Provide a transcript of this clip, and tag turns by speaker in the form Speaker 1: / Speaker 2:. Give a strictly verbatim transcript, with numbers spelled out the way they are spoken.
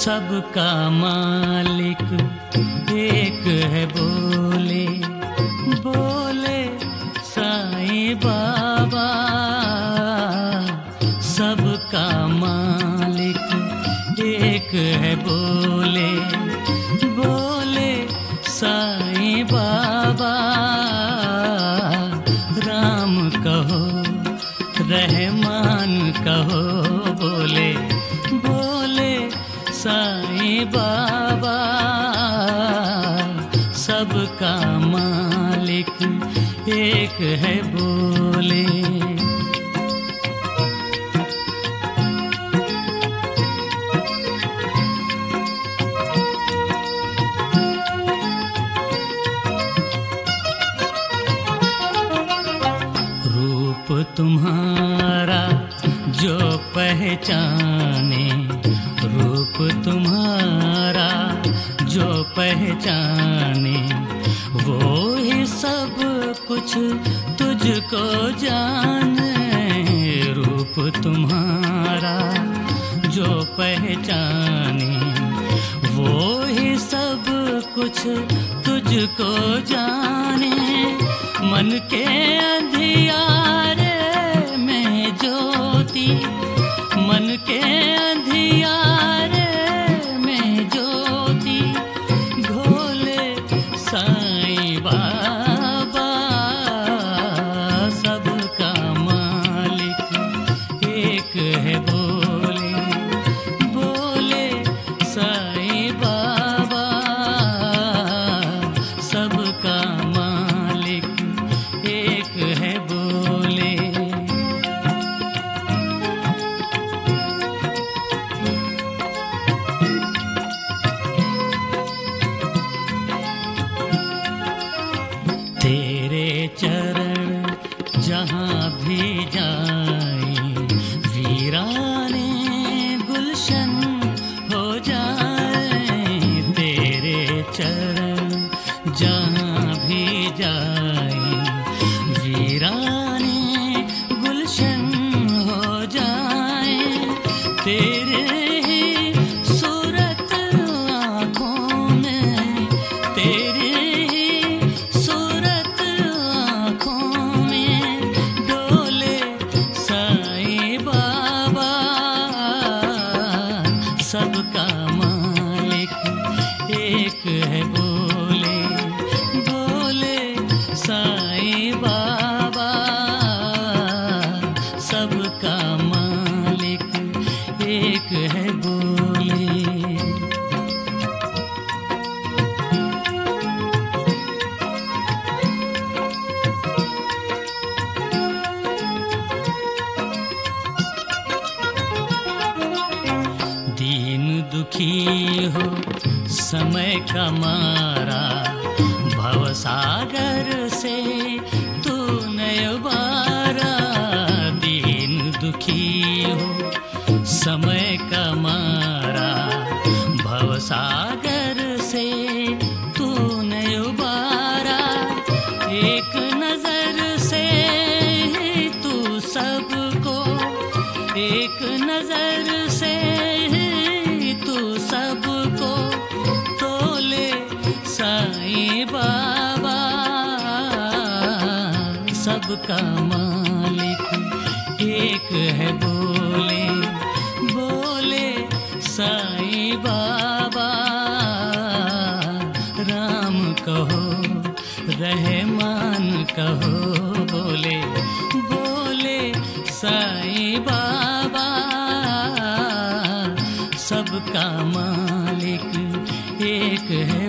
Speaker 1: सबका मालिक एक है बोले बोले साईं बाबा। सबका मालिक एक है बोले बोले साईं बाबा। राम कहो रहमान कहो बोले बोले साईं बाबा। सबका मालिक एक है बोले। रूप तुम्हारा जो पहचाने, रूप तुम्हारा जो पहचाने, वो ही सब कुछ तुझको जाने। रूप तुम्हारा जो पहचाने, वो ही सब कुछ तुझको जाने। मन के अंधियारे में ज्योति, मन के अंधियारे में ज्योति घोले साईं बाबा। सबका मालिक एक है बोले बोले साईं बाबा। सबका मालिक एक है बोले। तेरे चरण जहाँ भी जाए, वीराने गुलशन हो जाए। तेरे चरण जहाँ भी जाए, वीराने गुलशन हो जाए। तेरे ही सूरत आँखों में, तेरे ही सूरत आँखों में डोले साईं बाबा। सबका मालिक एक है बोले बोले साईं बाबा। सबका मालिक एक है बोले। दीन दुखी हो समय का मारा, भवसागर से तू न उबारा। दीन दुखी हो समय का मारा, भवसागर से तू न उबारा। एक नजर से ही तू सबको, एक नजर से ही तू सबको तोले साईं बाबा। सबका मालिक एक है बोले बोले साईं बाबा। राम कहो रहमान कहो बोले बोले साईं बाबा। सबका मालिक एक है